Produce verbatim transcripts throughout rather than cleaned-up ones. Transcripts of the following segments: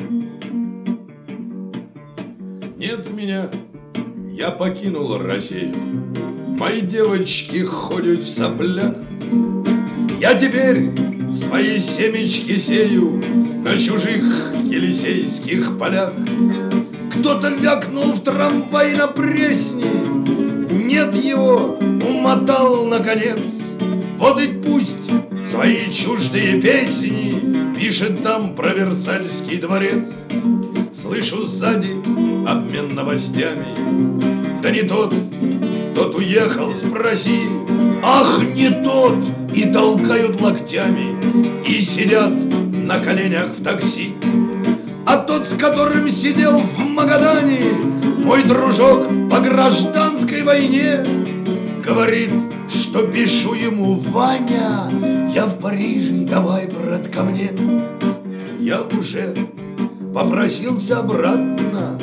Нет меня, я покинул Россию. Мои девочки ходят в соплях. Я теперь свои семечки сею на чужих елисейских полях. Кто-то вякнул в трамвай на Пресне, нет его, умотал наконец. Вот и пусть свои чуждые песни пишет там про Версальский дворец. Слышу сзади обмен новостями. Да не тот, тот уехал, спроси. Ах, не тот! И толкают локтями, и сидят на коленях в такси. А тот, с которым сидел в Магадане, мой дружок по гражданской войне, говорит, что пишу ему: Ваня, я в Париже, давай, брат, ко мне. Я уже попросился обратно,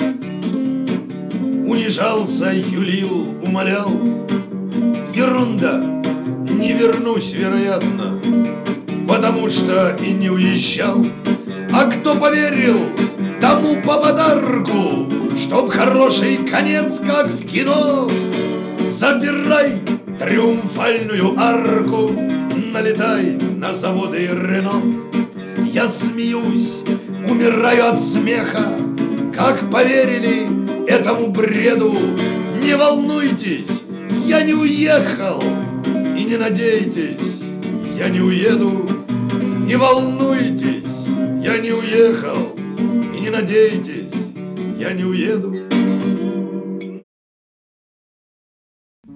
унижался, юлил, умолял. Ерунда, не вернусь, вероятно, потому что и не уезжал. А кто поверил, тому по подарку, чтоб хороший конец, как в кино. Забирай триумфальную арку, налетай на заводы Рено. Я смеюсь, умираю от смеха, как поверили этому бреду. Не волнуйтесь, я не уехал, и не надейтесь, я не уеду. Не волнуйтесь, я не уехал, и не надейтесь, я не уеду.